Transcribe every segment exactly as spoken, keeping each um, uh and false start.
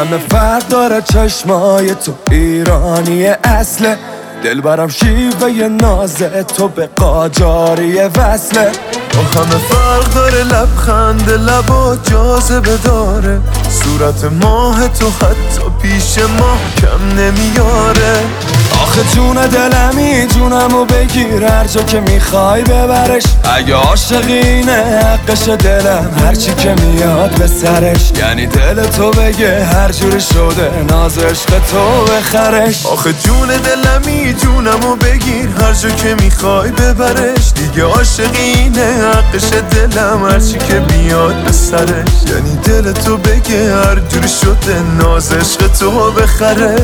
همه فرق داره چشمای تو ایرانی اصله، دل برم شیوه نازه تو به قاجاری وصله. با همه فرق داره لبخند لبا جاذبه داره، صورت ماه تو حتی پیش ما کم نمیاره. آخه جون دلمی جونمو بگیر هر جا که میخوای ببرش، اگه عاشقینه حقش دلم هرچی که میاد به سرش، یعنی دل تو بگه هر جوری شده ناز عشق تو بخرش. آخه جون دلمی جونمو بگیر هر جا که میخوای ببرش، دیگه عاشقینه حقش دلم هرچی که بیاد به سرش، یعنی دل تو بگه هر جوری شده ناز عشق تو بخرش.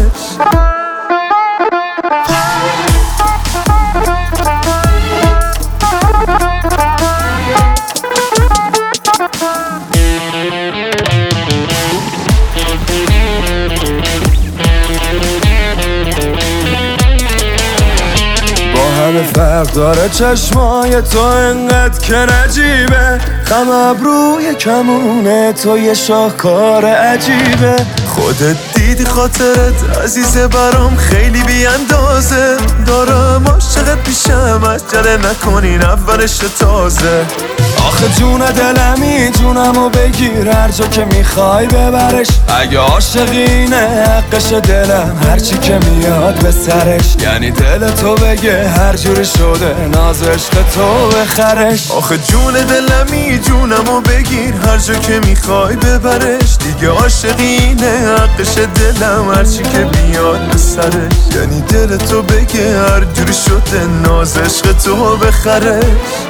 همه فرق داره چشمای تو انقدر که نجیبه، خم ابروی کمونه تو یه شاهکار عجیبه. خودت دیدی خاطرت عزیزه برام خیلی بی اندازه، دارم عاشقت پیشم عجله نکنین اولش تازه. آخه جون دلمی جونمو بگیر هر جا که میخوای ببرش، اگه عاشقینه حقش دلم هرچی که میاد به سرش، یعنی دل تو بگه هر جوری شده ناز عشق تو بخرش. آخه جون دلمی جونمو بگیر هر جا که میخوای ببرش، دیگه عاشقینه حقش دلم هرچی که بیاد به سرش، یعنی دل تو بگه هر جوری شده ناز عشق تو بخرش.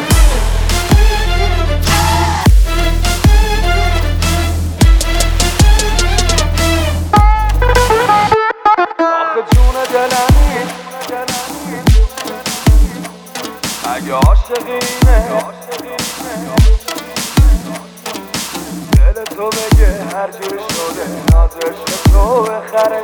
اگه عاشقینه دل تو بگه هر جوری شده ناز عشق تو بخره.